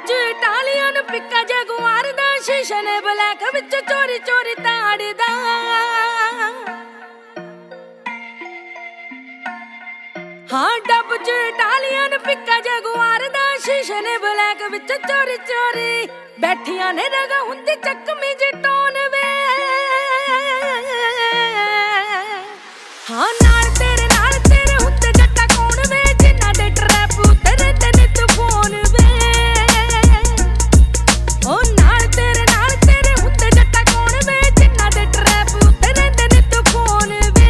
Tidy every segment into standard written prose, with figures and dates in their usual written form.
ਚ Italian ਪਿੱਕਾ Jaguar ਦਾ ਸ਼ੀਸ਼ੇ ਨੇ ਬਲੈਕ ਵਿੱਚ ਚੋਰੀ ਚੋਰੀ ਤਾੜਦਾ। ਹਾਂ ਡੱਬ ਚ ਇਟਾਲੀਅਨ ਪਿੱਕਾ ਜਗੁਆਰ ਦਾ ਸ਼ੀਸ਼ੇ ਨੇ ਬਲੈਕ ਵਿੱਚ ਚੋਰੀ ਚੋਰੀ ਬੈਠੀਆਂ ਨੇ ਰਗਾ ਹੁੰਦੀ ਚੱਕਮੀ ਜਟੋਨ ਵੇ। ਹਾਂ ਨਾਲ ਤੇਰੇ ਹੁੰਦੇ ਜੱਟਾ ਕੌਣ ਵੇ ਜਿਨ੍ਹਾਂ ਦੇ ਟਰੈਪ ਉਤਰੇ ਤੇ ਨਿੱਤ ਫੋਨ ਵੇ। ਉਹ ਨਾਲ ਤੇਰੇ ਹੁੰਦੇ ਜੱਟਾ ਕੌਣ ਵੇ ਜਿਨ੍ਹਾਂ ਦੇ ਟਰੈਪ ਉਤਰੇ ਤੇ ਨਿੱਤ ਫੋਨ ਵੇ।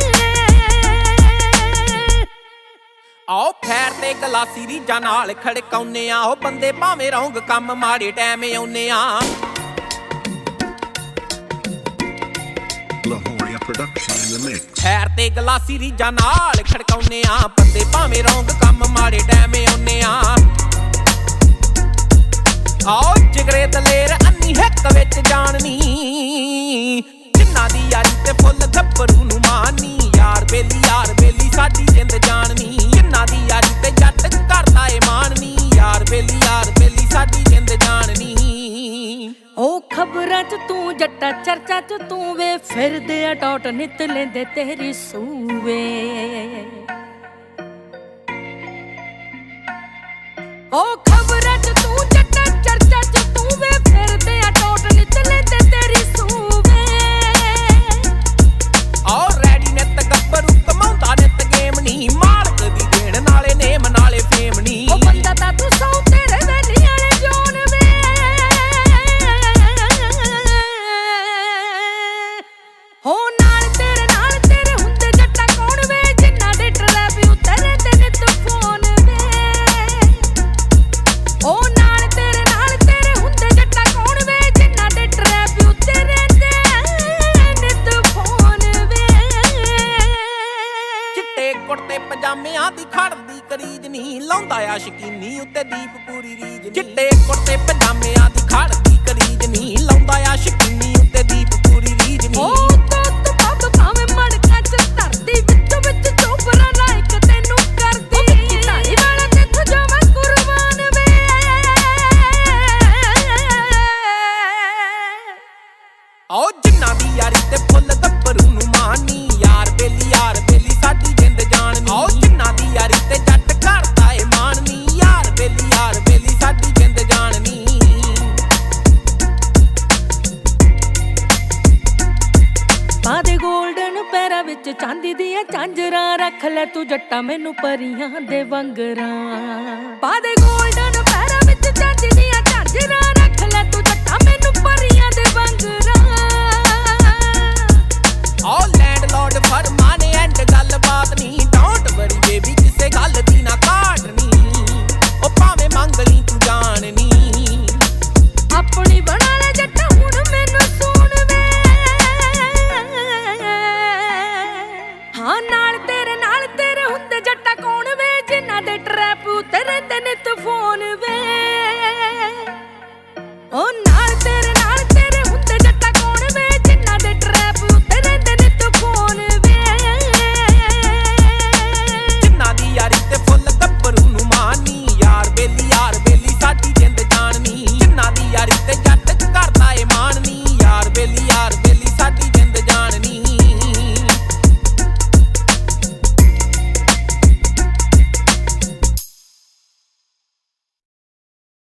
ਆਓ ਫੈਰ ਤੇ ਗਲਾਸੀ ਰੀਜਾਂ ਨਾਲ ਖੜਕਾਉਨੇ ਆ ਉਹ ਬੰਦੇ ਭਾਵੇਂ ਰੌਂਗ ਕੰਮ ਮਾੜੇ ਟਾਈਮ ਆਉਨੇ ਆ। ਫੈਰ ਤੇ ਗਲਾਸੀ ਰੀਜਾਂ ਨਾਲ ਖੜਕਾਉਨੇ ਆ ਬੰਦੇ ਭਾਵੇਂ ਰੌਂਗ ਕੰਮ ਮਾੜੇ ਟਾਈਮ ਆਉਨੇ ਆ। ਆਓ ਜਿਗਰੇ ਦਲੇਰ ਅੰਨੀ ਹਿੱਕ ਵਿੱਚ ਜਾਣਨੀ ਜਿਨ੍ਹਾਂ ਦੀ ਯਾਰੀ ਤੇ ਫੁੱਲ ਗੱਭਰੂ ਨੂੰ ਮਾਨੀ। ਯਾਰ ਬੇਲੀ ਸਾਡੀ ਜਿੰਦ ਜਾਣਨੀ ਜਿਨ੍ਹਾਂ ਦੀ ਯਾਰੀ ਤੇ ਜੱਟ ਕਰਦਾ ਏ ਮਾਣਨੀ। ਯਾਰ ਬੇਲੀ ਸਾਡੀ ਜਿੰਦ ਜਾਣਨੀ। ਉਹ ਖਬਰਾਂ ਚ ਤੂੰ ਜੱਟਾ ਚਰਚਾ ਚ ਤੂੰ ਵੇ ਫਿਰਦੇ ਆ ਟੌਟ ਨਿੱਤ ਲੈਂਦੇ ਤੇਰੀ ਸੂਵੇ। ਉਹ ਖਬਰਾਂ ਚ ਤੂੰ ਜੱਟਾ ਚਰਚਾ ਚ ਤੂੰ ਵੇ ਫਿਰਦੇ ਆ ਟੌਟ ਨਿੱਤ ਲੈਂਦੇ ਤੇਰੀ ਸੂਵੇ। ਆਓ ਰੈਡੀ ਨਿੱਤ ਗੱਭਰੂ ਕਮਾਉਂਦਾ ਨਿੱਤ ਗੇਮ ਨੀ ਮਾਲਕ ਦੀ ਦੇਣ ਨਾਲੇ ਨੇਮ ਨਾਲੇ ਫੇਮ ਨੀ। ਉਹ ਬੰਦਾ ਤਾਂ ਤੂੰ ਸੌ ਤੇਰੇ ਵੈਲੀ ਵਾਲੇ ਜੋਨ ਵੇ। ਹੋ ਨਾਲ ਤੇਰੇ ਹੁੰਦੇ ਜੱਟਾ ਕੌਣ ਵੇ ਜਿਨ੍ਹਾਂ ਦੇ ਟਰੈਪ ਉਤਰੇ ਤੇ ਨਿੱਤ ਫੋਨ ਵੇ। ਉਹ ਨਾਲ ਤੇਰੇ ਹੁੰਦੇ ਜੱਟਾ ਕੌਣ ਵੇ ਜਿਨ੍ਹਾਂ ਦੇ ਟਰੈਪ ਉਤਰੇ ਤੇ ਨਿੱਤ ਫੋਨ ਵੇ। ਚਿੱਟੇ ਕੁੜਤੇ ਪਜਾਮਿਆਂ ਦੀ ਖੜਦੀ ਕਰੀਜ ਨੀ ਲਾਉਂਦਾ ਆ ਸ਼ਕੀਨੀ ਉੱਤੇ ਦੀਪ ਪੂਰੀ ਰੀਜ ਨੀ। ਚਿੱਟੇ ਕੁੜਤੇ ਪਜਾਮਿਆਂ ਦੀ ਖੜਦੀ ਕਰੀਜ ਨੀ ਲਾਉਂਦਾ ਆ ਸ਼ਕੀਨੀ ਉੱਤੇ ਦੀਪ ਪੂਰੀ ਰੀਜ ਨੀ। ਆਓ ਜਿਨ੍ਹਾਂ ਦੀ ਯਾਰੀ ਤੇ ਫੁੱਲ ਗੱਭਰੂ ਨੂੰ ਮਾਨੀ। ਯਾਰ ਬੇਲੀ ਸਾਡੀ ਜਿੰਦ ਜਾਣਨੀ। ਆਓ ਜਿਨ੍ਹਾਂ ਦੀ ਯਾਰੀ ਤੇ ਜੱਟ ਕਰਦਾ ਏ ਮਾਣਨੀ। ਯਾਰ ਬੇਲੀ ਸਾਡੀ ਜਿੰਦ ਜਾਣਨੀ। ਪਾ ਦੇ ਗੋਲਡਨ ਪੈਰਾਂ ਵਿੱਚ ਚਾਂਦੀ ਦੀਆਂ ਝਾਂਜਰਾਂ ਰੱਖ ਲੈ ਤੂੰ ਜੱਟਾ ਮੈਨੂੰ ਪਰੀਆਂ ਦੇ ਵੰਗਰਾਂ। ਪਾ ਦੇ ਗੋਲਡਨ ਪੈਰਾਂ ਵਿੱਚ ਚਾਂਦੀ ਦੀਆਂ ਝਾਂਜਰਾਂ